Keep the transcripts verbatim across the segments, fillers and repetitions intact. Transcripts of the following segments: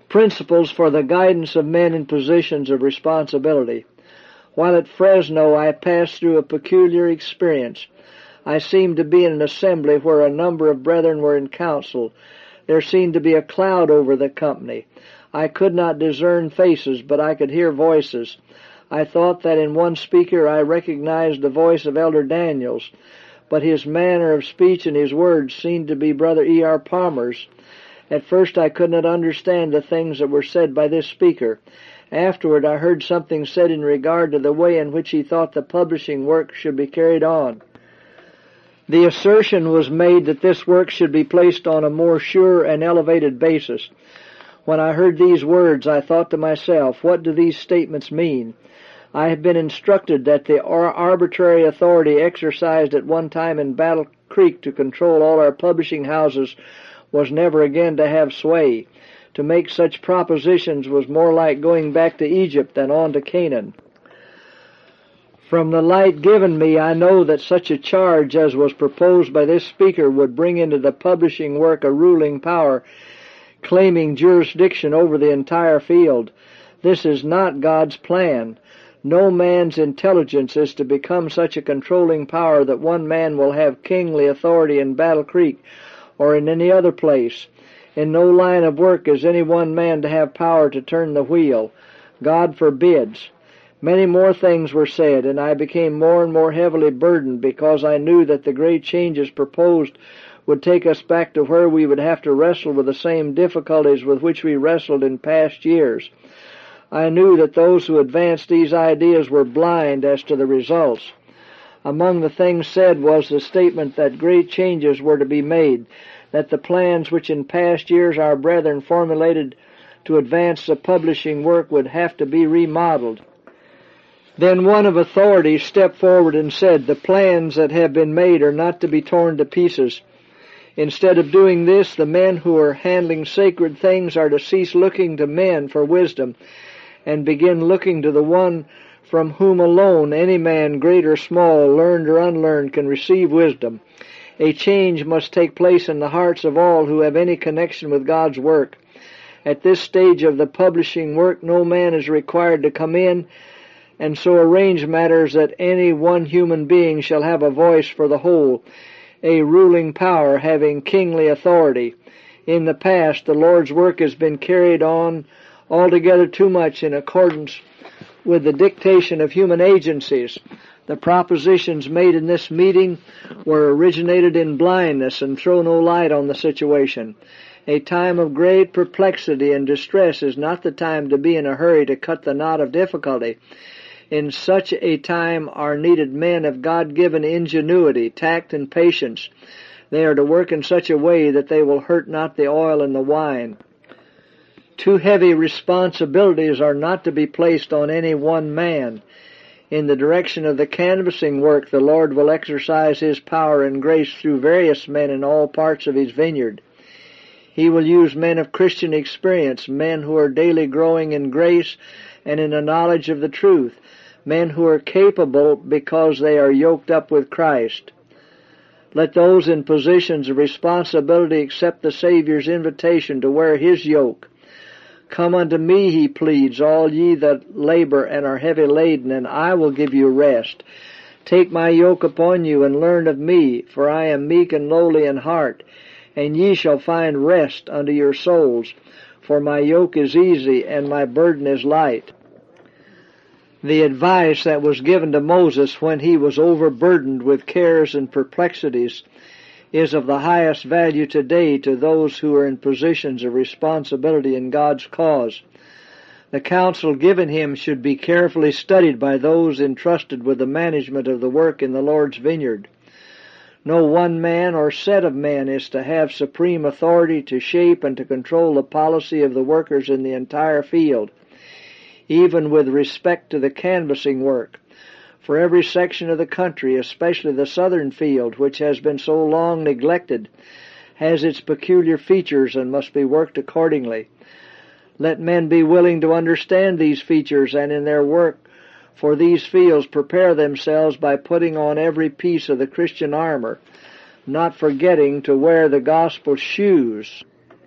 Principles for the guidance of men in positions of responsibility. While at Fresno, I passed through a peculiar experience. I seemed to be in an assembly where a number of brethren were in council. There seemed to be a cloud over the company. I could not discern faces, but I could hear voices. I thought that in one speaker I recognized the voice of Elder Daniels, but his manner of speech and his words seemed to be Brother E R Palmer's. At first I could not understand the things that were said by this speaker. Afterward I heard something said in regard to the way in which he thought the publishing work should be carried on. The assertion was made that this work should be placed on a more sure and elevated basis. When I heard these words, I thought to myself, what do these statements mean? I had been instructed that the arbitrary authority exercised at one time in Battle Creek to control all our publishing houses was never again to have sway. To make such propositions was more like going back to Egypt than on to Canaan. From the light given me, I know that such a charge as was proposed by this speaker would bring into the publishing work a ruling power, claiming jurisdiction over the entire field. This is not God's plan. No man's intelligence is to become such a controlling power that one man will have kingly authority in Battle Creek or in any other place. In no line of work is any one man to have power to turn the wheel. God forbids. Many more things were said, and I became more and more heavily burdened because I knew that the great changes proposed would take us back to where we would have to wrestle with the same difficulties with which we wrestled in past years. I knew that those who advanced these ideas were blind as to the results. Among the things said was the statement that great changes were to be made, that the plans which in past years our brethren formulated to advance the publishing work would have to be remodeled. Then one of authority stepped forward and said, the plans that have been made are not to be torn to pieces. Instead of doing this, the men who are handling sacred things are to cease looking to men for wisdom and begin looking to the one from whom alone any man, great or small, learned or unlearned, can receive wisdom. A change must take place in the hearts of all who have any connection with God's work. At this stage of the publishing work, no man is required to come in and so arrange matters that any one human being shall have a voice for the whole, a ruling power having kingly authority. In the past, the Lord's work has been carried on altogether too much in accordance with the dictation of human agencies. The propositions made in this meeting were originated in blindness and throw no light on the situation. A time of great perplexity and distress is not the time to be in a hurry to cut the knot of difficulty. In such a time are needed men of God-given ingenuity, tact, and patience. They are to work in such a way that they will hurt not the oil and the wine. Too heavy responsibilities are not to be placed on any one man. In the direction of the canvassing work, the Lord will exercise His power and grace through various men in all parts of His vineyard. He will use men of Christian experience, men who are daily growing in grace and in a knowledge of the truth, men who are capable because they are yoked up with Christ. Let those in positions of responsibility accept the Savior's invitation to wear His yoke. Come unto me, He pleads, all ye that labor and are heavy laden, and I will give you rest. Take my yoke upon you and learn of me, for I am meek and lowly in heart, and ye shall find rest unto your souls. For my yoke is easy and my burden is light. The advice that was given to Moses when he was overburdened with cares and perplexities is of the highest value today to those who are in positions of responsibility in God's cause. The counsel given him should be carefully studied by those entrusted with the management of the work in the Lord's vineyard. No one man or set of men is to have supreme authority to shape and to control the policy of the workers in the entire field, even with respect to the canvassing work. For every section of the country, especially the southern field, which has been so long neglected, has its peculiar features and must be worked accordingly. Let men be willing to understand these features and in their work for these fields prepare themselves by putting on every piece of the Christian armor, not forgetting to wear the gospel shoes.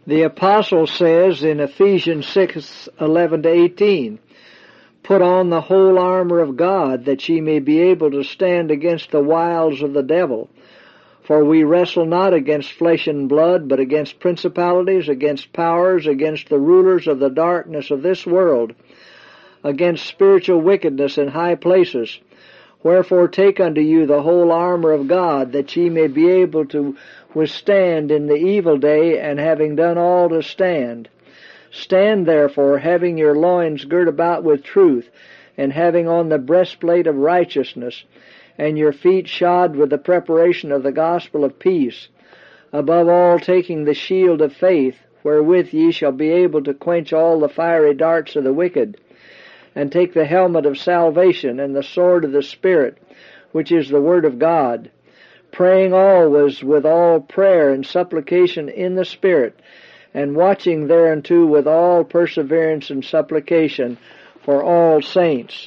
The apostle says in Ephesians six eleven to eighteen, "Put on the whole armor of God, that ye may be able to stand against the wiles of the devil. For we wrestle not against flesh and blood, but against principalities, against powers, against the rulers of the darkness of this world, against spiritual wickedness in high places. Wherefore take unto you the whole armor of God, that ye may be able to withstand in the evil day, and having done all to stand. Stand therefore, having your loins girt about with truth, and having on the breastplate of righteousness, and your feet shod with the preparation of the gospel of peace. Above all, taking the shield of faith, wherewith ye shall be able to quench all the fiery darts of the wicked. And take the helmet of salvation, and the sword of the Spirit, which is the word of God, praying always with all prayer and supplication in the Spirit, and watching thereunto with all perseverance and supplication for all saints."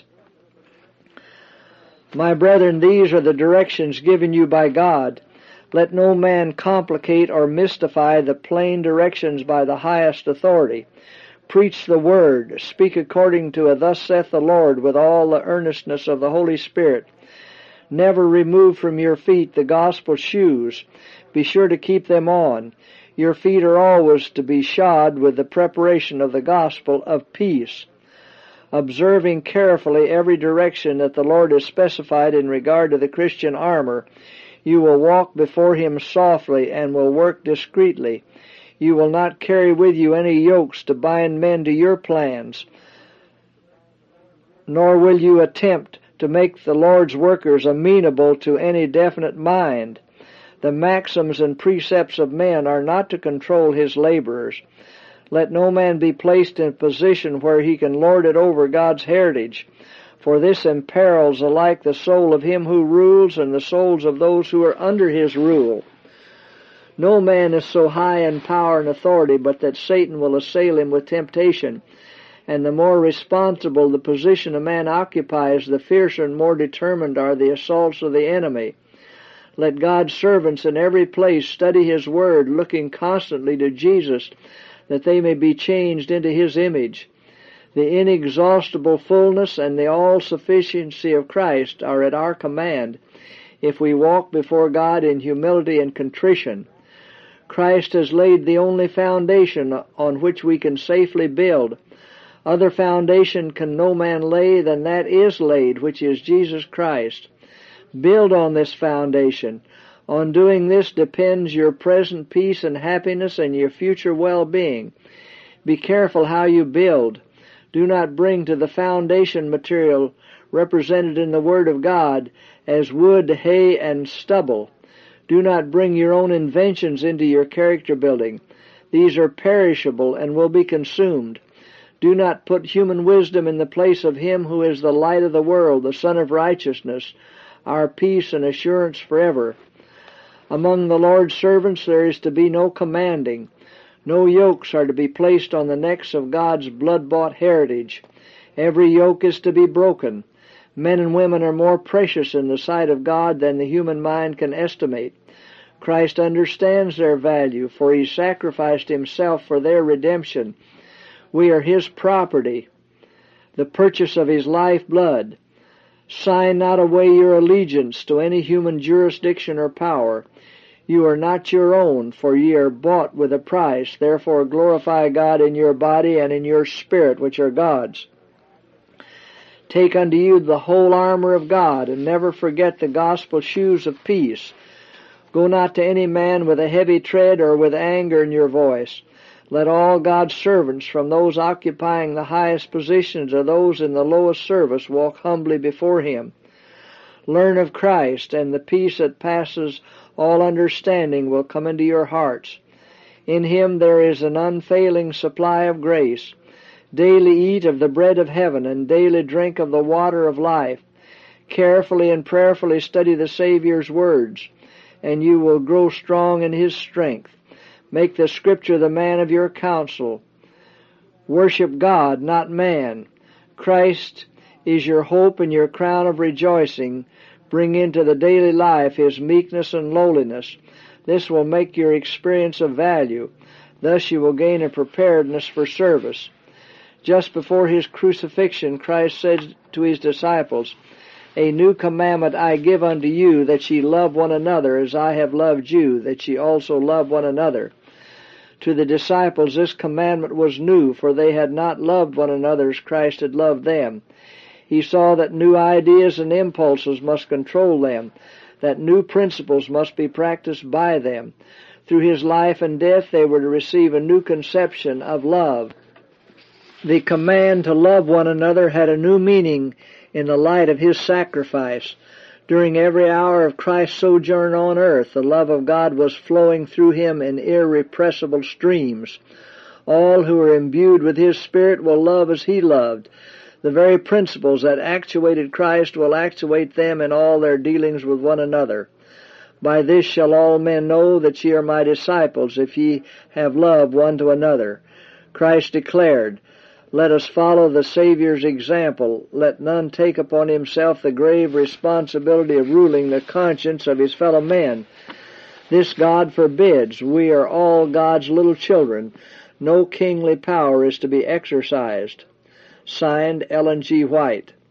My brethren, these are the directions given you by God. Let no man complicate or mystify the plain directions by the highest authority. Preach the word, speak according to a "Thus saith the Lord," with all the earnestness of the Holy Spirit. Never remove from your feet the gospel shoes. Be sure to keep them on. Your feet are always to be shod with the preparation of the gospel of peace. Observing carefully every direction that the Lord has specified in regard to the Christian armor, you will walk before Him softly and will work discreetly. You will not carry with you any yokes to bind men to your plans, nor will you attempt to make the Lord's workers amenable to any definite mind. The maxims and precepts of men are not to control His laborers. Let no man be placed in a position where he can lord it over God's heritage, for this imperils alike the soul of him who rules and the souls of those who are under his rule. No man is so high in power and authority but that Satan will assail him with temptation, and the more responsible the position a man occupies, the fiercer and more determined are the assaults of the enemy. Let God's servants in every place study His Word, looking constantly to Jesus, that they may be changed into His image. The inexhaustible fullness and the all-sufficiency of Christ are at our command if we walk before God in humility and contrition. Christ has laid the only foundation on which we can safely build. Other foundation can no man lay than that is laid, which is Jesus Christ. Build on this foundation. On doing this depends your present peace and happiness and your future well-being. Be careful how you build. Do not bring to the foundation material represented in the Word of God as wood, hay, and stubble. Do not bring your own inventions into your character building. These are perishable and will be consumed. Do not put human wisdom in the place of Him who is the light of the world, the Son of righteousness, our peace and assurance forever. Among the Lord's servants there is to be no commanding. No yokes are to be placed on the necks of God's blood-bought heritage. Every yoke is to be broken. Men and women are more precious in the sight of God than the human mind can estimate. Christ understands their value, for He sacrificed Himself for their redemption. We are His property, the purchase of His life-blood. Sign not away your allegiance to any human jurisdiction or power. You are not your own, for ye are bought with a price. Therefore glorify God in your body and in your spirit, which are God's. Take unto you the whole armor of God, and never forget the gospel shoes of peace. Go not to any man with a heavy tread or with anger in your voice. Let all God's servants, from those occupying the highest positions to those in the lowest service, walk humbly before Him. Learn of Christ, and the peace that passes all understanding will come into your hearts. In Him there is an unfailing supply of grace. Daily eat of the bread of heaven, and daily drink of the water of life. Carefully and prayerfully study the Savior's words, and you will grow strong in His strength. Make the Scripture the man of your counsel. Worship God, not man. Christ is your hope and your crown of rejoicing. Bring into the daily life His meekness and lowliness. This will make your experience of value. Thus you will gain a preparedness for service. Just before his crucifixion, Christ said to his disciples, "A new commandment I give unto you, that ye love one another as I have loved you, that ye also love one another." To the disciples this commandment was new, for they had not loved one another as Christ had loved them. He saw that new ideas and impulses must control them, that new principles must be practiced by them. Through his life and death they were to receive a new conception of love. The command to love one another had a new meaning in the light of his sacrifice. During every hour of Christ's sojourn on earth, the love of God was flowing through him in irrepressible streams. All who are imbued with his Spirit will love as he loved. The very principles that actuated Christ will actuate them in all their dealings with one another. By this shall all men know that ye are my disciples, if ye have love one to another. Christ declared, "Let us follow the Savior's example. Let none take upon himself the grave responsibility of ruling the conscience of his fellow men. This God forbids. We are all God's little children. No kingly power is to be exercised." Signed, Ellen G. White.